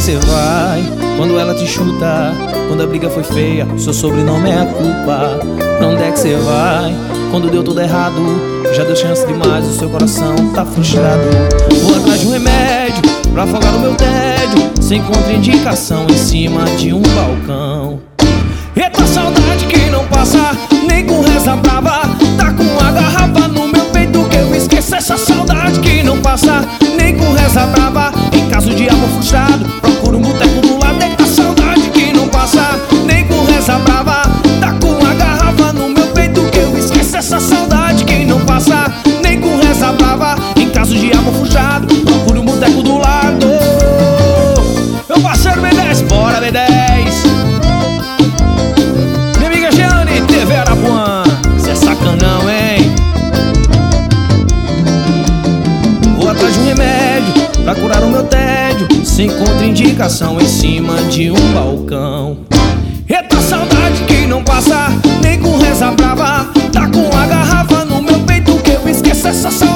cê vai quando ela te chuta? Quando a briga foi feia, seu sobrenome é a culpa. Pra onde é que cê vai quando deu tudo errado? Já deu chance demais, o seu coração tá frustrado. Vou atrás de um remédio pra afogar o meu tédio. Cê encontra indicação em cima de um balcão. Eita saudade que não passa nem com reza brava. Tá com a garrafa no meu peito que eu esqueço. Essa saudade que não passa nem com reza brava. Em caso de amor frustrado, procura um boteco do lado. Eita saudade que não passa nem com reza brava. Tá com a garrafa no meu peito que eu esqueço. Essa saudade que não passa nem com reza brava. Em caso de amor frustrado, procura um boteco do lado. Meu parceiro B10, bora B10. Cê é sacanão, hein? Vou atrás de um remédio pra curar o meu tédio. Se encontra indicação em cima de um balcão. Eita saudade que não passa nem com reza brava. Tá com a garrafa no meu peito que eu esqueço essa saudade.